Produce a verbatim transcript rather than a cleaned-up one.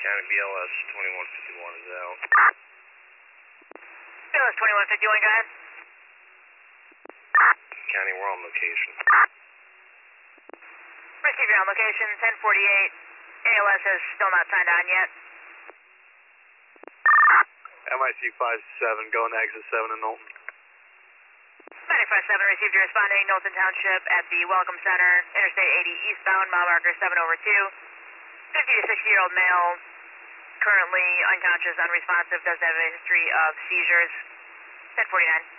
County B L S twenty-one fifty-one is out. B L S twenty-one fifty-one, go ahead. County, we're on location. Receive your on location, ten forty-eight. A L S has still not signed on yet. M I C five seven, going to exit seven in Knowlton. ninety-five seven, received your responding, Knowlton Township at the Welcome Center, Interstate eighty eastbound, mile marker seven over two. fifty to sixty year old male, currently unconscious, unresponsive, doesn't have a history of seizures. ten forty-nine.